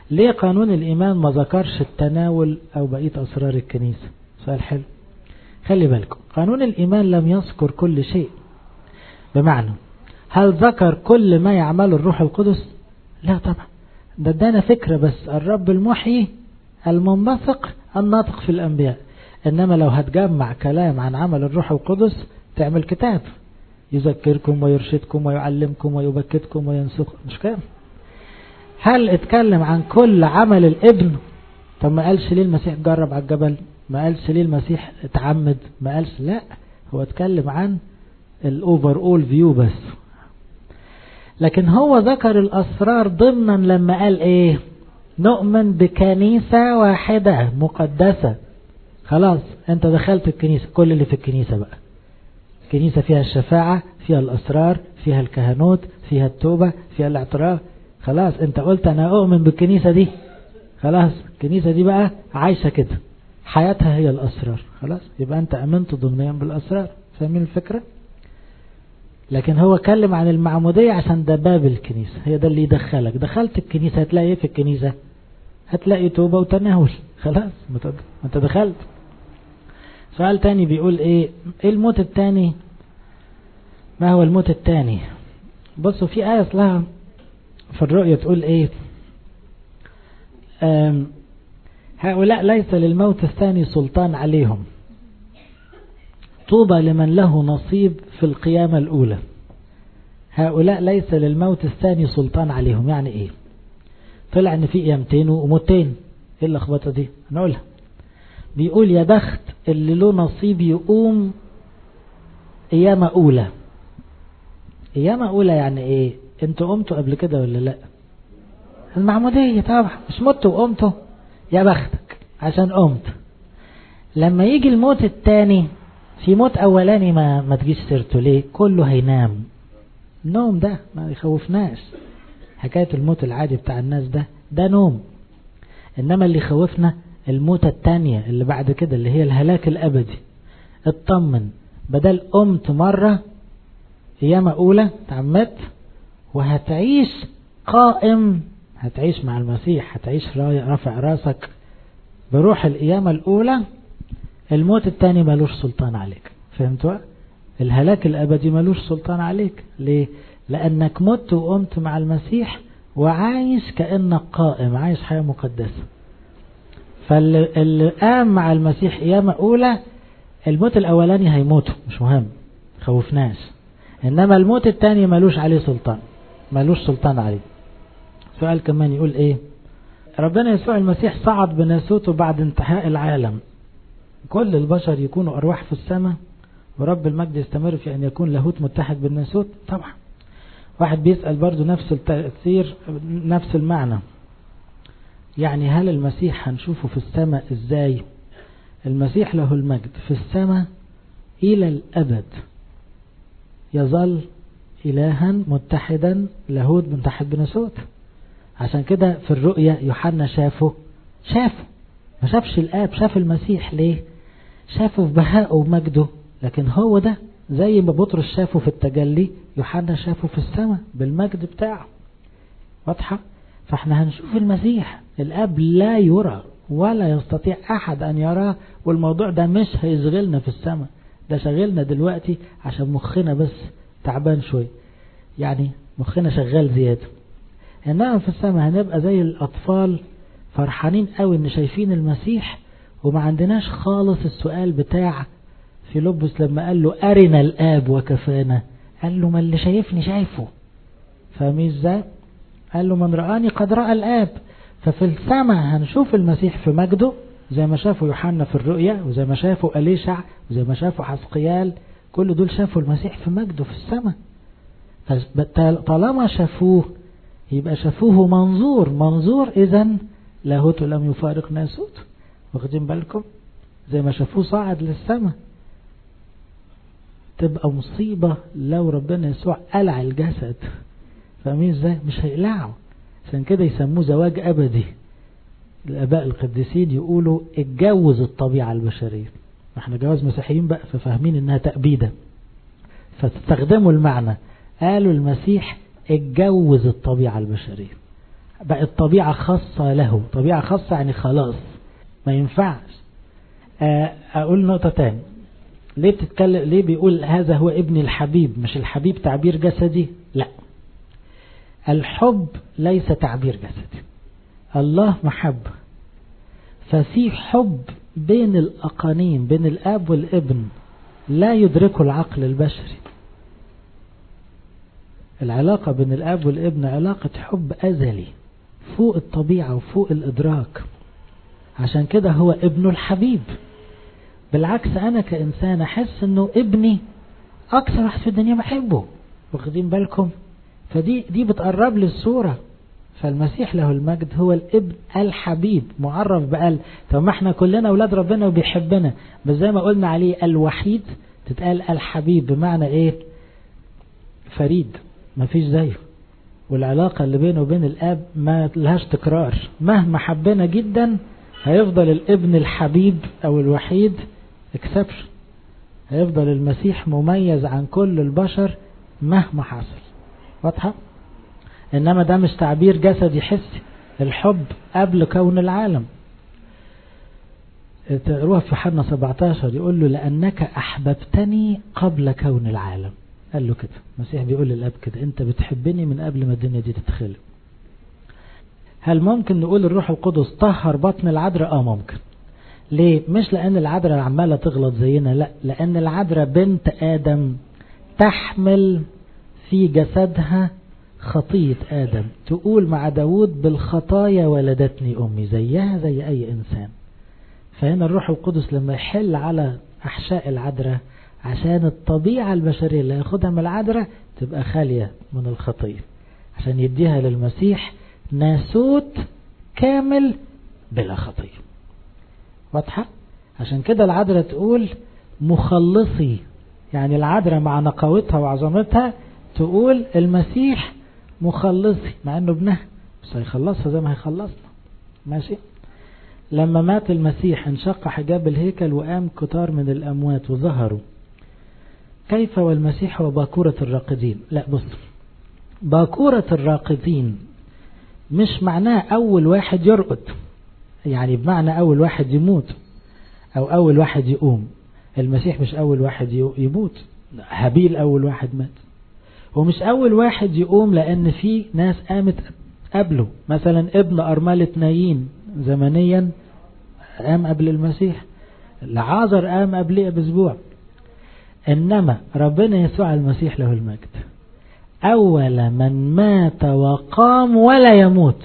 ليه قانون الإيمان ما ذكرش التناول أو بقية أسرار الكنيسة؟ سؤال حلو. خلي بالكم، قانون الإيمان لم يذكر كل شيء. بمعنى، هل ذكر كل ما يعمله الروح القدس؟ لا طبعا، ده ادانا فكرة بس، الرب المحيي المنبثق الناطق في الأنبياء. إنما لو هتجمع كلام عن عمل الروح القدس تعمل كتاب يذكركم ويرشدكم ويعلمكم ويبكتكم وينسخكم، مش كده؟ هل اتكلم عن كل عمل الابن؟ طب ما قالش ليه المسيح جرب على الجبل؟ ما قالش ليه المسيح اتعمد؟ ما قالش. لا، هو اتكلم عن الاوفر اول فيو بس. لكن هو ذكر الاسرار ضمنا لما قال ايه؟ نؤمن بكنيسة واحدة مقدسة. خلاص انت دخلت الكنيسة، كل اللي في الكنيسة بقى. كنيسة فيها الشفاعة، فيها الاسرار، فيها الكهنوت، فيها التوبة، فيها الاعتراف. خلاص انت قلت انا اؤمن بالكنيسة دي، خلاص الكنيسة دي بقى عايشة كده، حياتها هي الاسرار. خلاص يبقى انت امنت ضمنيا بالاسرار. فاهمين الفكرة؟ لكن هو اتكلم عن المعمودية عشان ده باب الكنيسة، هي ده اللي يدخلك. دخلت الكنيسة هتلاقي ايه في الكنيسة؟ هتلاقي توبة وتناول. خلاص ما انت دخلت. سؤال تاني بيقول ايه الموت التاني؟ ما هو الموت التاني؟ بصوا في آية اصلها في الرؤية تقول ايه؟ هؤلاء ليس للموت الثاني سلطان عليهم، طوبى لمن له نصيب في القيامة الأولى. هؤلاء ليس للموت الثاني سلطان عليهم، يعني ايه؟ طلع ان في قيامتين وموتين. ايه اللخبطة دي؟ نقولها. بيقول يا بخت اللي له نصيب يقوم قيامة أولى. قيامة أولى يعني ايه؟ انتوا قمتوا قبل كده ولا لا؟ المعمودية طبعا، مش متوا وقمتوا؟ يا بختك عشان قمت. لما يجي الموت التاني، في موت أولاني ما تجيش سيرته. ليه؟ كله هينام. النوم ده ما يخوفناش. حكاية الموت العادي بتاع الناس ده نوم. إنما اللي خوفنا الموت التانية اللي بعد كده، اللي هي الهلاك الأبدي. اطمن، بدل قمت مرة قيامة أولى تعمت وهتعيش قائم، هتعيش مع المسيح، هتعيش رافع راسك بروح القيامة الأولى. الموت التاني ملوش سلطان عليك. فهمتوا؟ الهلاك الأبدي ملوش سلطان عليك. ليه؟ لأنك مت وقمت مع المسيح وعايش كأنك قائم، عايش حياة مقدسة. فاللي قام مع المسيح قيامة أولى، الموت الأولاني هيموتوا مش مهم، خوفناش. إنما الموت التاني ملوش عليه سلطان، ملوش سلطان عليه. سؤال كمان يقول إيه؟ ربنا يسوع المسيح صعد بناسوته بعد انتهاء العالم، كل البشر يكونوا أرواح في السماء ورب المجد يستمر في أن يكون لاهوت متحد بالناسوت؟ طبعا. واحد بيسأل برضو نفس التأثير، نفس المعنى، يعني هل المسيح هنشوفه في السماء ازاي؟ المسيح له المجد في السماء إلى الأبد، يظل إلها متحدا لاهوت متحد بناسوت. عشان كده في الرؤية يوحنا شافه، ما شافش الآب، شاف المسيح. ليه؟ شافه في بهائه ومجده. لكن هو ده زي ما بطرس شافه في التجلي، يوحنا شافه في السماء بالمجد بتاعه. واضحة؟ فاحنا هنشوف المسيح. الآب لا يرى ولا يستطيع أحد أن يراه، والموضوع ده مش هيشغلنا في السماء، ده شغلنا دلوقتي عشان مخنا بس تعبان شوي، يعني مخنا شغال زيادة. إنما في السماء هنبقى زي الأطفال فرحانين قوي إن شايفين المسيح، وما عندناش خالص السؤال بتاع فيلبس لما قال له أرنا الآب وكفانا. قال له ما اللي شايفني شايفه. فاهمين ازاي؟ قال له من رآني قد رأى الآب. ففي السماء هنشوف المسيح في مجده زي ما شافوا يوحنا في الرؤيا، وزي ما شافوا أليشع، وزي ما شافوا حسقيال. كل دول شافوا المسيح في مجده في السماء. طالما شافوه يبقى شافوه منظور إذن لاهوته لم يفارق ناسوت. واخدين بالكم؟ زي ما شافوه صاعد للسماء. تبقى مصيبة لو ربنا يسوع قلع الجسد. فاهمين ازاي؟ مش هيقلعه. عشان كده يسموه زواج أبدي. الآباء القديسين يقولوا اتجوز الطبيعة البشرية. احنا جواز مسيحيين بقى ففاهمين انها تأبيدة، فتستخدموا المعنى. قالوا المسيح اتجوز الطبيعة البشرية بقت طبيعة خاصة له، طبيعة خاصة يعني خلاص ما ينفعش. أقول نقطة تاني، ليه بتتكلم، ليه بيقول هذا هو ابني الحبيب؟ مش الحبيب تعبير جسدي، لا، الحب ليس تعبير جسدي، الله محبة، ففي حب بين الأقانيم، بين الآب والابن لا يدركه العقل البشري. العلاقة بين الآب والابن علاقة حب أزلي فوق الطبيعة وفوق الإدراك، عشان كده هو ابنه الحبيب. بالعكس أنا كإنسان أحس أنه ابني أكثر واحد في الدنيا بحبه، واخدين بالكم؟ فدي بتقرب لي الصورة. فالمسيح له المجد هو الابن الحبيب، معرف بقال. طب ما احنا كلنا أولاد ربنا وبيحبنا، بس زي ما قلنا عليه الوحيد تتقال الحبيب، بمعنى ايه؟ فريد، ما فيش زيه. والعلاقة اللي بينه وبين الاب ما لهاش تكرار، مهما حبنا جدا هيفضل الابن الحبيب او الوحيد اكسبشن، هيفضل المسيح مميز عن كل البشر مهما حصل. واضحة؟ انما ده مش تعبير جسدي حسي، الحب قبل كون العالم. تقروها في يوحنا 17 يقول له لأنك أحببتني قبل كون العالم. قال له كده، المسيح بيقول للأب كده، أنت بتحبني من قبل ما الدنيا دي تتخلق. هل ممكن نقول الروح القدس طهر بطن العذراء؟ ممكن. ليه؟ مش لأن العذراء عمالة تغلط زينا، لا، لأن العذراء بنت آدم تحمل في جسدها خطية آدم، تقول مع داود بالخطايا ولدتني أمي، زيها زي أي إنسان. فهنا الروح القدس لما يحل على أحشاء العذراء عشان الطبيعة البشرية اللي ياخدها من العذراء تبقى خالية من الخطية، عشان يديها للمسيح ناسوت كامل بلا خطية. واضحة؟ عشان كده العذراء تقول مخلصي، يعني العذراء مع نقاوتها وعظمتها تقول المسيح مخلصي، مع انه ابنها، بس هيخلصها زي ما هيخلصنا. ماشي؟ لما مات المسيح انشق حجاب الهيكل وقام كتار من الأموات وظهروا. كيف والمسيح هو باكورة الراقدين؟ لا، بص، باكورة الراقدين مش معناه أول واحد يرقد، يعني بمعنى أول واحد يموت أو أول واحد يقوم. المسيح مش أول واحد يموت، هابيل أول واحد مات. ومش أول واحد يقوم لأن في ناس قامت قبله، مثلا ابن أرملة نايين زمنيا قام قبل المسيح، لعازر قام قبله بأسبوع. إنما ربنا يسوع المسيح له المجد أول من مات وقام ولا يموت،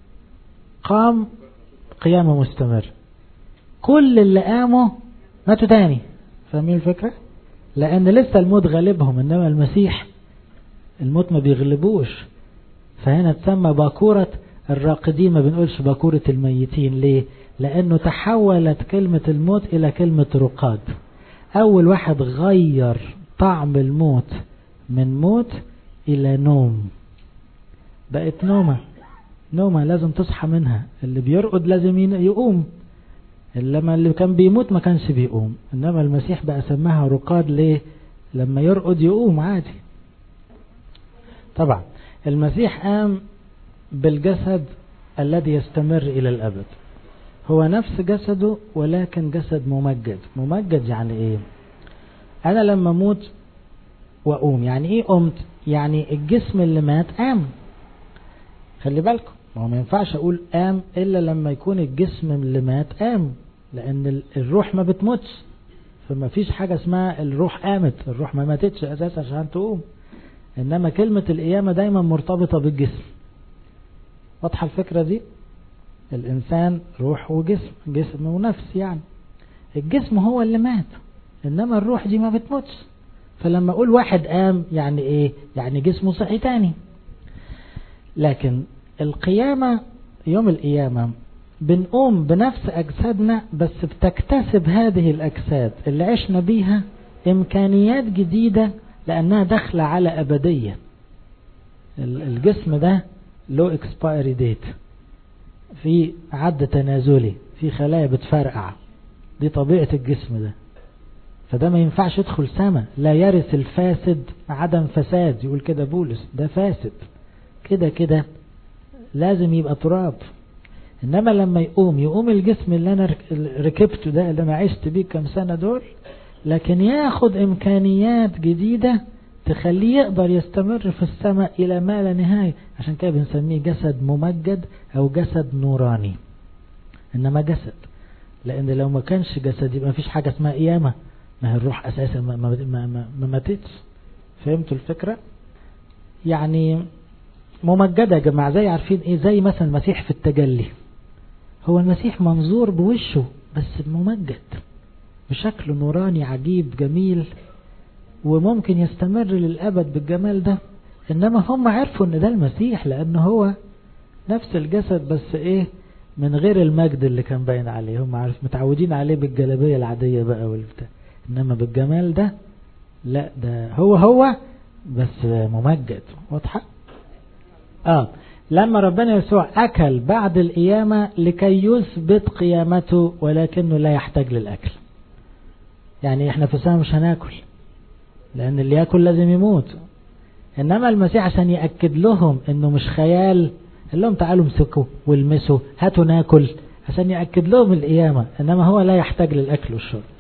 قام قيامة مستمر. كل اللي قاموا ماتوا تاني، فاهمين الفكرة؟ لأن لسه الموت غالبهم، إنما المسيح الموت ما بيغلبوش. فهنا تسمى باكورة الراقدين، ما بنقولش باكورة الميتين. ليه؟ لأنه تحولت كلمة الموت إلى كلمة رقاد. أول واحد غير طعم الموت من موت إلى نوم، بقت نومة لازم تصحى منها. اللي بيرقد لازم يقوم، لما اللي كان بيموت ما كانش بيقوم. إنما المسيح بقى سماها رقاد. ليه؟ لما يرقد يقوم عادي. طبعا المسيح قام بالجسد الذي يستمر إلى الأبد، هو نفس جسده ولكن جسد ممجد. ممجد يعني إيه؟ أنا لما موت وأقوم، يعني إيه قمت؟ يعني الجسم اللي مات قام. خلي بالكم، ما ينفعش أقول قام إلا لما يكون الجسم اللي مات قام، لأن الروح ما بتموتش، فما فيش حاجة اسمها الروح قامت. الروح ما ماتتش أساسا عشان تقوم. إنما كلمة القيامة دايما مرتبطة بالجسم. واضحة الفكرة دي؟ الإنسان روح وجسم، جسم ونفس. يعني الجسم هو اللي مات، إنما الروح دي ما بتموتش. فلما أقول واحد قام يعني إيه؟ يعني جسمه صحي تاني. لكن القيامة، يوم القيامة بنقوم بنفس أجسادنا، بس بتكتسب هذه الأجساد اللي عشنا بيها إمكانيات جديدة، لأنها داخلة على أبدية. الجسم ده له expiry date، في عد تنازلي، في خلايا بتفرقع، دي طبيعة الجسم ده. فده ما ينفعش يدخل سما، لا يرث الفاسد عدم فساد، يقول كده بولس، ده فاسد كده لازم يبقى تراب. إنما لما يقوم الجسم اللي أنا ركبته ده، اللي أنا عشت بيه كم سنة دول، لكن ياخد إمكانيات جديدة تخليه يقدر يستمر في السماء إلى ما لا نهاية. عشان كده بنسميه جسد ممجد أو جسد نوراني. إنما جسد، لأن لو ما كانش جسد يبقى ما فيش حاجة اسمها قيامة. ما هي الروح أساسا ما ماتتش. فهمتوا الفكرة؟ يعني ممجدة يا جماعة. زي عارفين إيه؟ زي مثلا المسيح في التجلي. هو المسيح منظور بوشه بس ممجد بشكل نوراني عجيب جميل، وممكن يستمر للأبد بالجمال ده. إنما هم عرفوا إن ده المسيح، لأنه هو نفس الجسد بس إيه، من غير المجد اللي كان باين عليه. هم عارف متعودين عليه بالجلابية العادية بقى والبتاع، إنما بالجمال ده لا، ده هو بس ممجد. واضحة؟ لما ربنا يسوع أكل بعد القيامة لكي يثبت قيامته، ولكنه لا يحتاج للأكل. يعني احنا في السماء مش هناكل، لأن اللي يأكل لازم يموت. إنما المسيح عشان يأكد لهم إنه مش خيال، قال لهم تعالوا امسكوا والمسوا هاتوا ناكل، عشان يأكد لهم القيامة. إنما هو لا يحتاج للأكل والشرب.